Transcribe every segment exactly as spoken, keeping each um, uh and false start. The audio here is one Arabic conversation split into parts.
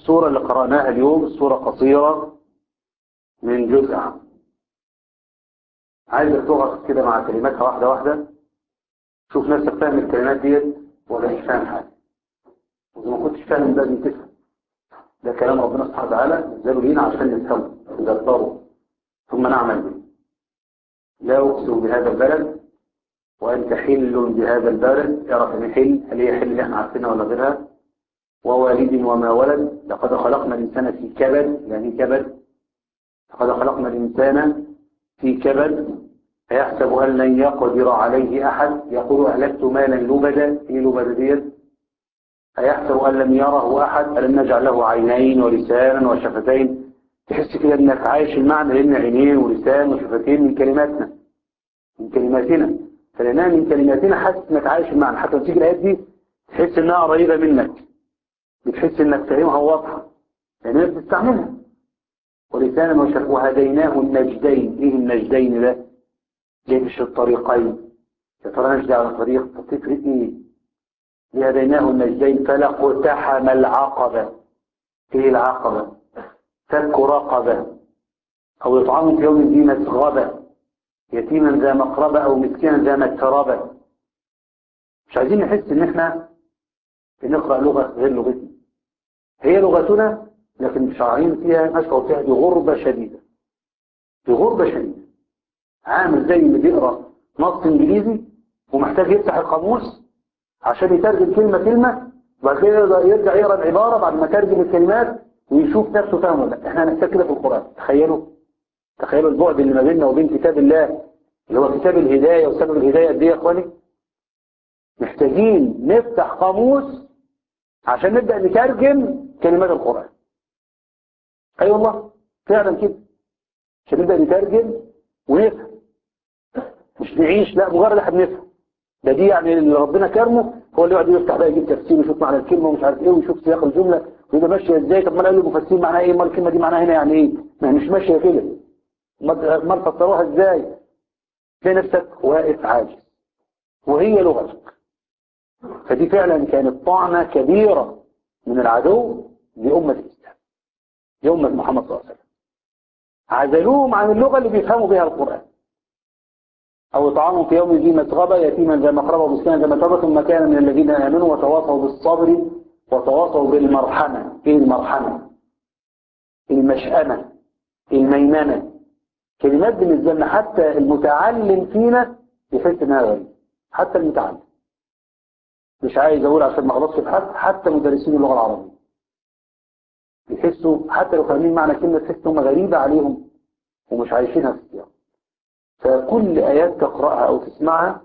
السورة اللي قرأناها اليوم السورة قصيرة من جزء عام. عايزك تقف كده مع كلماتها واحدة واحدة، شوف نفسك فاهم الكلمات ديت ولا مش فاهم حاجة. وإذا ما كنتش فاهم لازم تفهم. ده كلام ربنا سبحانه وتعالى نزله لينا عشان نفهمه ونقدره ثم نعمل به. لا أقسم بهذا البلد وأنت حل بهذا البلد. اعرف ان حل هل هي حل اللي احنا عارفينها ولا غيرها؟ ووالد وما ولد. لقد خلقنا الإنسان في كبد. يعني كبد. لقد خلقنا الإنسان في كبد فيحسب أن لن يقدر عليه أحد. يقول أهلكت مالا لبدا. إيه لبدا ديت؟ أيحسب أن لم يره أحد. ألم نجعل له عينين ولسانا وشفتين. تحس كده أنك عايش المعنى لأن عينين ولسان وشفتين من كلماتنا من كلماتنا فلأنها من كلماتنا حاسس أنك عايش المعنى. حتى تيجي الآيات دي تحس أنها قريبة منك، بتحس أنك فاهمها واضحة لأنك بتستعملها. ولسانا وشفتين وهديناه النجدين. إيه النجدين ده؟ جيش الطريقين. يا ترى نجد على طريق تفرق إيه؟ لهديناه النجدين فلاقتحم العقبة. ايه العقبة؟ فك رقبة او يطعم في يوم ذي مسغبة يتيما ذا مقربة او مسكينا ذا متربة. مش عايزين نحس ان احنا بنقرأ لغة غير لغتنا. هي لغتنا لكن مش عارفين فيها نشعر فيها بغربة شديدة بغربة شديدة. عامل زي اللي بيقرأ نص انجليزي ومحتاج يفتح القاموس عشان يترجم كلمة كلمة وبعد كده يرجع يقرأ العبارة بعد ما ترجم الكلمات ويشوف نفسه فاهم ولا لا. احنا هنحتاج كده في القرآن. تخيلوا تخيلوا البعد اللي ما بيننا وبين كتاب الله اللي هو كتاب الهداية وسبب الهداية دي يا اخواني. محتاجين نفتح قاموس عشان نبدأ نترجم كلمات القرآن. اي أيوة والله فعلا كده عشان نبدأ نترجم ونفهم مش نعيش لا مجرد احنا بنفهم. ده دي يعني اللي ربنا كرمه هو اللي يقعد يفتح بقى يجيب تفسير ويشوف معنى الكلمة ومش عارف ايه ويشوف سياق الجملة ويبقى ماشية ازاي. طب ما انا اقول له مفسرين معناها ايه؟ ما الكلمة دي معناها هنا يعني ايه؟ ما هي مش ماشية كده. ما نفسروها ازاي؟ تلاقي نفسك واقف عاجز وهي لغتك. فدي فعلا كانت طعنة كبيرة من العدو لأمة الإسلام لأمة محمد صلى الله عليه وسلم. عزلوهم عن اللغة اللي بيفهموا بها القرآن. أو طعامهم في يوم ذي مسغبة يتيما ذا مقربة ومسكينا ذا متربة ثم كان من الذين آمنوا وتواصوا بالصبر وتواصوا بالمرحمة. إيه المرحمة؟ المشأمة الميمنة. كلمات بالنسبة لنا حتى المتعلم فينا يحس انها غريبة. حتى المتعلم مش عايز اقول عشان ما اغلطش في حد. حتى مدرسين اللغة العربية يحسوا حتى لو فاهمين معنى كلمة تحس انها غريبة عليهم ومش عايشينها في السياق. فكل آيات تقرأها او تسمعها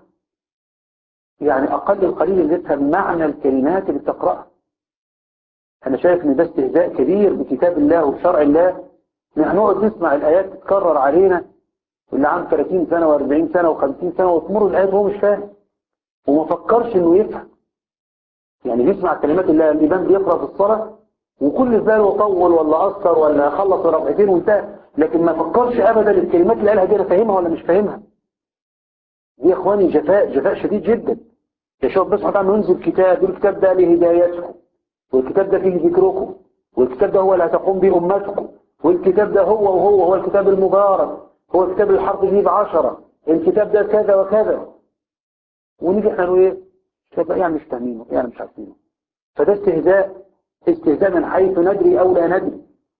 يعني اقل القليل اللي يفهم معنى الكلمات اللي بتقرأها. انا شايف ان ده استهزاء كبير بكتاب الله وبشرع الله. نحن نقعد نسمع الآيات تتكرر علينا اللي عنده ثلاثين سنة وأربعين سنة وخمسين سنة وتمر الآيات وهو مش فاهم وما فكرش انه يفهم. يعني بيسمع كلمات الله. الإمام بيقرأ في الصلاة وكل باله طول ولا أثر ولا خلص ركعتين وانتهى لكن ما فكرش أبدا الكلمات اللي قالها دي أنا فاهمها ولا مش فاهمها. دي يا إخواني جفاء جفاء شديد جدا. يا شباب بس حتى عنه ينزل كتاب الكتاب ده لهدايتكم والكتاب ده فيه ذكركم والكتاب ده هو اللي هتقوم به أمتكم والكتاب ده هو وهو هو الكتاب المبارك هو الكتاب الحرف فيه بعشرة الكتاب ده كذا وكذا. ونيجي احنا نقول ايه؟ كتاب يعني مش فاهمينه يعني مش عارفينه. فده استهزاء استهزاء من حيث ندري او لا ندري.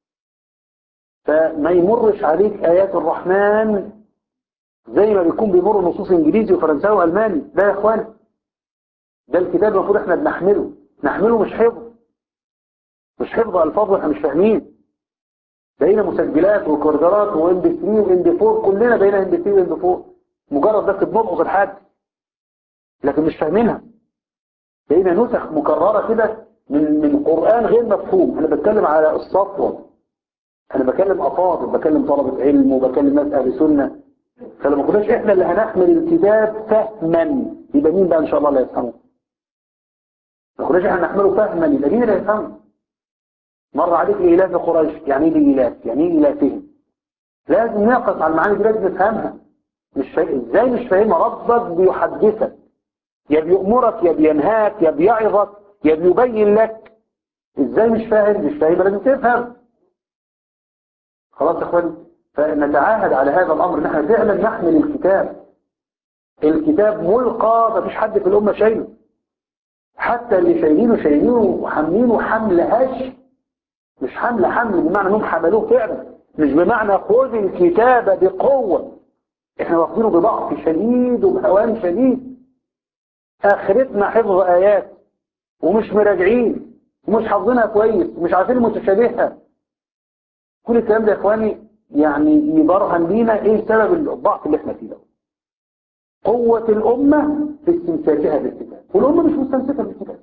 فما يمرش عليك ايات الرحمن زي ما بيكون بيمر نصوص انجليزي وفرنساوي والماني. لا يا اخواني ده الكتاب المفروض احنا بنحمله نحمله مش حفظ مش حفظ الفاظ واحنا مش فاهمين. بقينا مسجلات وكوردرات وام بي ثلاثة وام بي أربعة كلنا بقينا ام بي ثلاثة وام بي أربعة مجرد بس بنلقط الحد لكن مش فاهمينها. بقينا نسخ مكررة كده من من قرآن غير مفهوم. انا بتكلم على الصفوة. انا بكلم افاضل بكلم طلبة علم وبكلم ناس اهل سنة. فلما كناش احنا اللي هنحمل الكتاب فهما يبقى مين بقى ان شاء الله اللي يفهمه؟ ما كناش احنا نحمله فهما يبقى مين اللي يفهمه؟ مر عليك إلاف قريش يعني ايه الإلاف؟ يعني ايه إلافهم؟ لازم نقص على المعاني دي لازم نفهمها. مش فا... ازاي مش فاهمها؟ ربك بيحدثك يا بيأمرك يا بينهاك يا بيعظك يا بيبين لك. ازاي مش فاهم؟ مش فاهم لازم تفهم. خلاص يا اخواني، فنتعاهد على هذا الامر ان احنا فعلا نحمل الكتاب. الكتاب ملقى، مفيش حد في الامه شايله، حتى اللي شايلينه شايلينه وحاملينه حمل هش، مش حمل حمل بمعنى انهم حملوه فعلا، مش بمعنى خذ الكتاب بقوه. احنا واخدينه بضعف شديد وبهوان شديد، اخرتنا حفظ ايات ومش مراجعين ومش حافظينها كويس ومش عارفين متشابهها. كل الكلام ده يا اخواني يعني يبرهن لينا ايه سبب الضعف اللي احنا فيه ده. قوة الامة في استمساكها بالكتاب، والامة مش مستمسكة بالكتاب.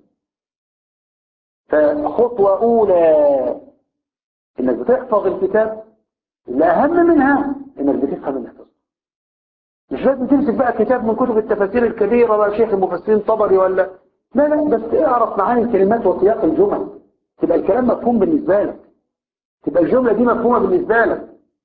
فخطوة اولى انك بتحفظ الكتاب، اللي اهم منها انك بتفهم الحفظ. مش لازم تمسك بقى كتاب من كتب التفاسير الكبيرة بقى شيخ المفسرين طبري ولا لا لا، بس اعرف معاني الكلمات وسياق الجمل، تبقى الكلام مفهوم بالنسبة لك، تبقى الجملة دي مفهومة بالنسبة لك.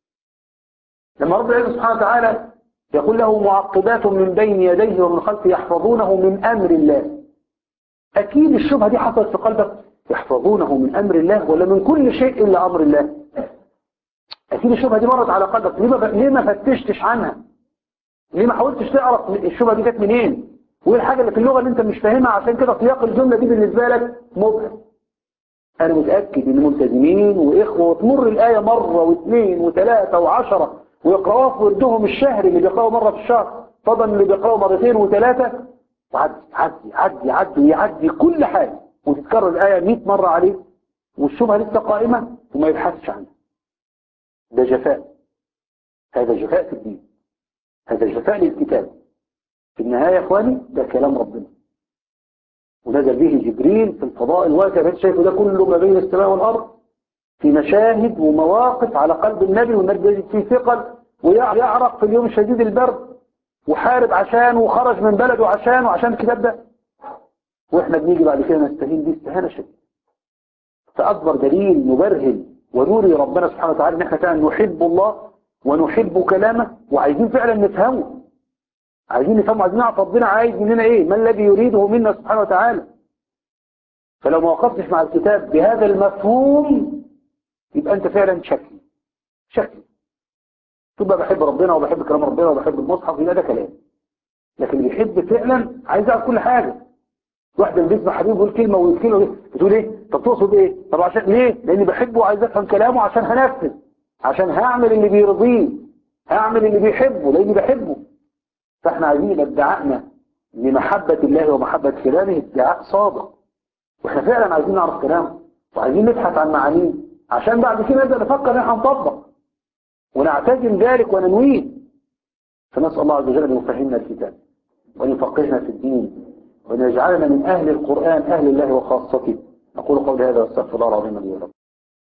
لما رب العزة سبحانه وتعالى يقول له معقبات من بين يديه ومن خلفه يحفظونه من أمر الله، أكيد الشبهة دي حصلت في قلبك، يحفظونه من أمر الله ولا من كل شيء إلا أمر الله؟ أكيد الشبهة دي مرت على قلبك. ليه ما, ليه ما فتشتش عنها؟ ليه ما حاولتش تعرف الشبهة دي جت منين؟ وايه الحاجة اللي في اللغة اللي انت مش فاهمها عشان كده سياق الجملة دي بالنسبة لك مبهم؟ انا متأكد ان ملتزمين واخوة وتمر الآية مرة واثنين وثلاثة وعشرة ويقرأوها في وردهم الشهري، اللي بيقرأوا مرة في الشهر فضلا اللي بيقرأوا مرتين وثلاثة، وعدي عدي عدي عدي يعدي كل حاجة وتتكرر الآية مئة مرة عليه والشبهة لسه قائمة وما يبحثش عنها. ده جفاء، هذا جفاء في الدين، هذا جفاء للكتاب. في النهاية يا اخواني ده كلام ربنا ونزل به جبريل في الفضاء الواسع اللي شايفه ده كله ما بين السماء والأرض، في مشاهد ومواقف على قلب النبي، والنبي يجد فيه ثقل ويعرق في اليوم شديد البرد وحارب عشان وخرج من بلده عشان وعشان الكتاب ده، واحنا بنيجي بعد كده نستهين بيه استهانة شديدة. فأكبر دليل مبرهن ونوري ربنا سبحانه وتعالى ان احنا فعلا نحب الله ونحب كلامه وعايزين فعلا نفهمه، عايزين نفهمه، عايزين نعرف ربنا عايز مننا ايه، ما الذي يريده منا سبحانه وتعالى. فلو ما وقفتش مع الكتاب بهذا المفهوم يبقى انت فعلا شكلي شكلي تبقى بحب ربنا وبحب كلام ربنا وبحب المصحف، يبقى ده كلام. لكن اللي يحب فعلا عايز يعرف كل حاجة. واحد اللي بيسمع حبيبه يقول كلمة ويقول بتقول ايه؟ طب تقصد ايه؟ طب عشان ليه؟ لاني بحبه وعايز افهم كلامه عشان هنفذ، عشان هعمل اللي بيرضيه، هعمل اللي بيحبه لاني بحبه. فاحنا عايزين ادعائنا لمحبة الله ومحبة كلامه ادعاء صادق، واحنا فعلا عايزين نعرف كلامه وعايزين نبحث عن معانيه عشان بعد كده نبدأ نفكر ان احنا نطبق ونعتزم ذلك وننويه. فنسأل الله عز وجل ان يفهمنا الكتاب وان يفقهنا في الدين وان يجعلنا من اهل القرآن اهل الله وخاصته. اقول قولي هذا واستغفر الله العظيم لي ولكم.